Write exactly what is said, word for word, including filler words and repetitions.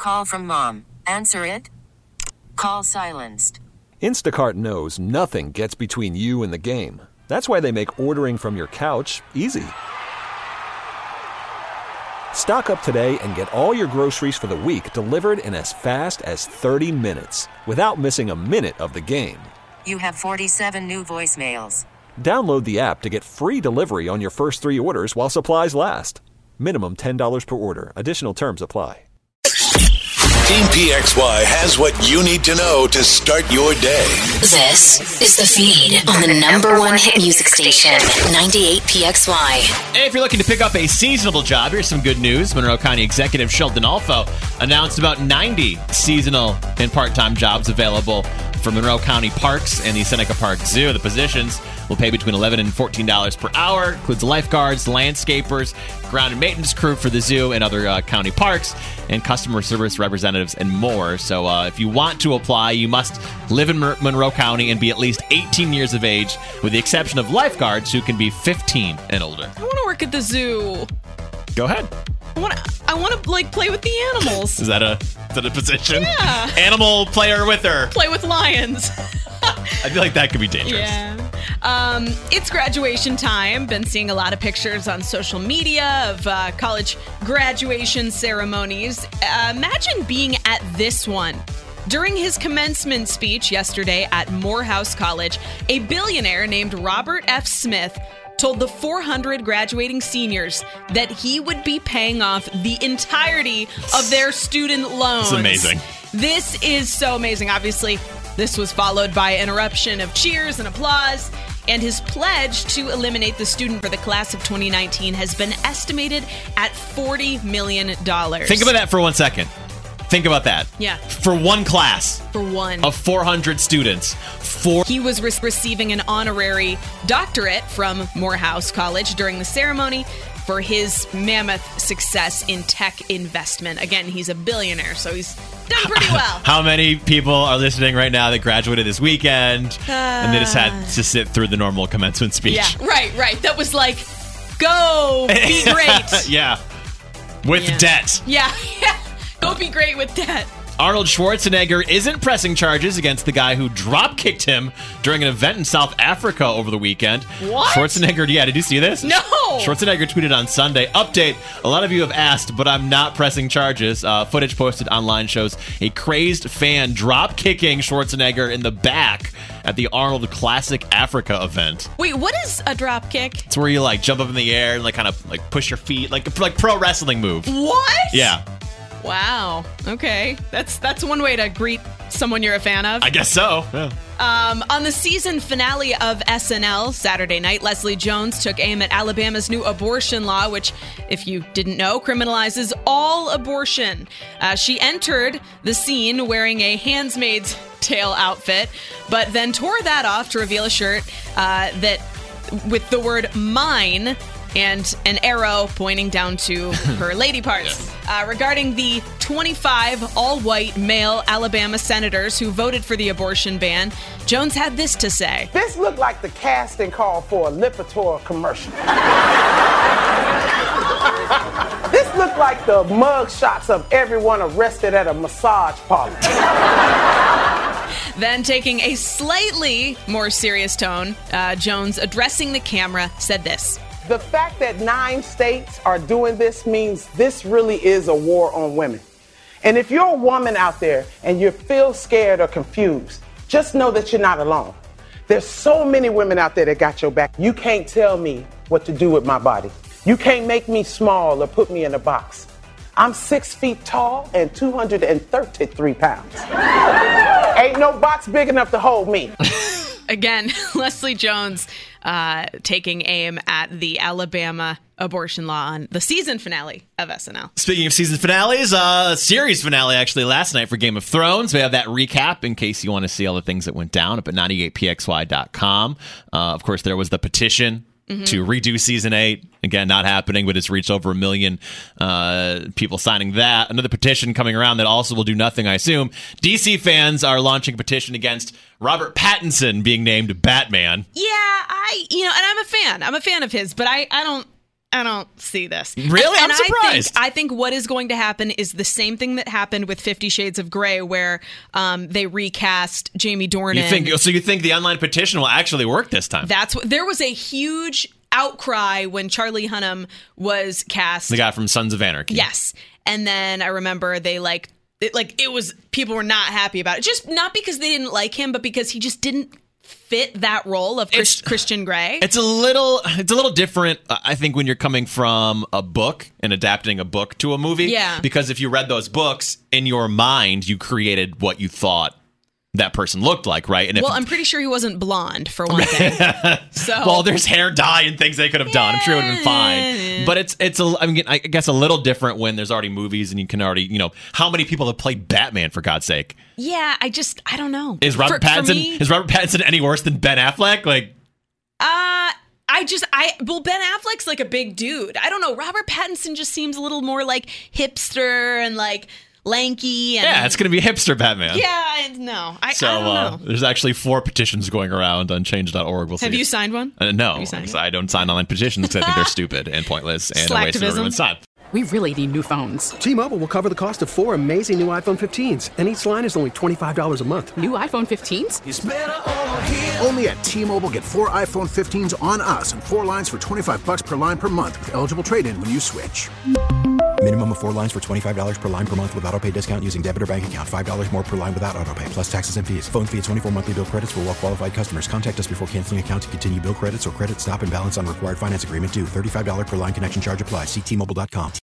call from mom. Answer it. Call silenced. Instacart knows nothing gets between you and the game. That's why they make ordering from your couch easy. Stock up today and get all your groceries for the week delivered in as fast as thirty minutes without missing a minute of the game. You have forty-seven new voicemails. Download the app to get free delivery on your first three orders while supplies last. Minimum ten dollars per order. Additional terms apply. Team P X Y has what you need to know to start your day. This is The Feed on the number one hit music station, ninety-eight P X Y. Hey, if you're looking to pick up a seasonal job, here's some good news. Monroe County Executive Sheldon Alfo announced about ninety seasonal and part-time jobs available for Monroe County Parks and the Seneca Park Zoo. The positions will pay between eleven dollars and fourteen dollars per hour. Includes lifeguards, landscapers, ground and maintenance crew for the zoo and other uh, county parks, and customer service representatives and more. So uh, if you want to apply, you must live in Mon- Monroe County and be at least eighteen years of age, with the exception of lifeguards who can be fifteen and older. I want to work at the zoo. Go ahead. I want to, I want to like play with the animals. Is that a is that a position? Yeah. Animal player with her. Play with lions. I feel like that could be dangerous. Yeah. Um, it's graduation time. Been seeing a lot of pictures on social media of uh, college graduation ceremonies. Uh, imagine being at this one. During his commencement speech yesterday at Morehouse College, a billionaire named Robert F. Smith told the four hundred graduating seniors that he would be paying off the entirety of their student loans. It's amazing. This is so amazing. Obviously, this was followed by an eruption of cheers and applause, and his pledge to eliminate the student for the class of twenty nineteen has been estimated at forty million dollars. Think about that for one second. Think about that. Yeah. For one class. For one. Of four hundred students. Four. He was re- receiving an honorary doctorate from Morehouse College during the ceremony for his mammoth success in tech investment. Again, he's a billionaire, so he's done pretty well. How many people are listening right now that graduated this weekend uh, and they just had to sit through the normal commencement speech? Yeah, right, right. That was like, go, be great. Yeah. With yeah. debt. Yeah, yeah. Go be great with debt. Arnold Schwarzenegger isn't pressing charges against the guy who drop-kicked him during an event in South Africa over the weekend. What? Schwarzenegger, yeah, did you see this? No! Schwarzenegger tweeted on Sunday, update, a lot of you have asked, but I'm not pressing charges. Uh, footage posted online shows a crazed fan drop-kicking Schwarzenegger in the back at the Arnold Classic Africa event. Wait, what is a drop kick? It's where you, like, jump up in the air and, like, kind of, like, push your feet, like, like pro wrestling move. What? Yeah. Wow. Okay. That's that's one way to greet someone you're a fan of. I guess so. Yeah. Um, on the season finale of S N L Saturday night, Leslie Jones took aim at Alabama's new abortion law, which, if you didn't know, criminalizes all abortion. Uh, she entered the scene wearing a Handmaid's Tale outfit, but then tore that off to reveal a shirt uh, that with the word mine and an arrow pointing down to her lady parts. Yeah. Uh, regarding the twenty-five all-white male Alabama senators who voted for the abortion ban, Jones had this to say. This looked like the casting call for a Lipitor commercial. This looked like the mug shots of everyone arrested at a massage parlor. Then, taking a slightly more serious tone, uh, Jones, addressing the camera, said this. The fact that nine states are doing this means this really is a war on women. And if you're a woman out there and you feel scared or confused, just know that you're not alone. There's so many women out there that got your back. You can't tell me what to do with my body. You can't make me small or put me in a box. I'm six feet tall and two hundred thirty-three pounds. Ain't no box big enough to hold me. Again, Leslie Jones uh, taking aim at the Alabama abortion law on the season finale of S N L. Speaking of season finales, uh, series finale actually last night for Game of Thrones. We have that recap in case you want to see all the things that went down up at ninety-eight P X Y dot com. Uh, of course, there was the petition mm-hmm. to redo season eight. Again, not happening, but it's reached over a million uh, people signing that. Another petition coming around that also will do nothing, I assume. D C fans are launching a petition against Robert Pattinson being named Batman. Yeah, I, you know, and I'm a fan. I'm a fan of his, but I, I don't, I don't see this. Really? And, I'm and surprised. I think, I think what is going to happen is the same thing that happened with Fifty Shades of Grey, where um, they recast Jamie Dornan. You think so? You think the online petition will actually work this time? That's what. There was a huge outcry when Charlie Hunnam was cast. The guy from Sons of Anarchy. Yes, and then I remember they like it. Like it was people were not happy about it. Just not because they didn't like him, but because he just didn't fit that role of Chris, Christian Grey. It's a little it's a little different, uh, I think, when you're coming from a book and adapting a book to a movie. Yeah. Because if you read those books, in your mind, you created what you thought that person looked like, right? And if, well, I'm pretty sure he wasn't blonde, for one thing. So, well, there's hair dye and things they could have done. I'm sure it would have been fine. But it's it's a, I mean, I guess a little different when there's already movies and you can already, you know, how many people have played Batman, for God's sake? Yeah, I just, I don't know. Is Robert for, Pattinson for me, is Robert Pattinson any worse than Ben Affleck? Like, uh, I just, I, well, Ben Affleck's like a big dude. I don't know. Robert Pattinson just seems a little more like hipster and like lanky. And, yeah, it's going to be hipster Batman. Yeah, I, no. I, so I don't know. Uh, there's actually four petitions going around on change dot org. We'll see. Have you signed one? Uh, no, you signed I don't sign online petitions because I think they're stupid and pointless and a waste of everyone's time. We really need new phones. T-Mobile will cover the cost of four amazing new iPhone fifteens, and each line is only twenty-five dollars a month. New iPhone fifteens? It's better over here. Only at T-Mobile, get four iPhone fifteens on us and four lines for twenty-five bucks per line per month with eligible trade-in when you switch. Minimum of four lines for twenty-five dollars per line per month with autopay discount using debit or bank account. five dollars more per line without autopay, plus taxes and fees. Phone fee at twenty-four monthly bill credits for well-qualified customers. Contact us before canceling account to continue bill credits or credit stop and balance on required finance agreement due. thirty-five dollars per line connection charge applies. See T Mobile dot com.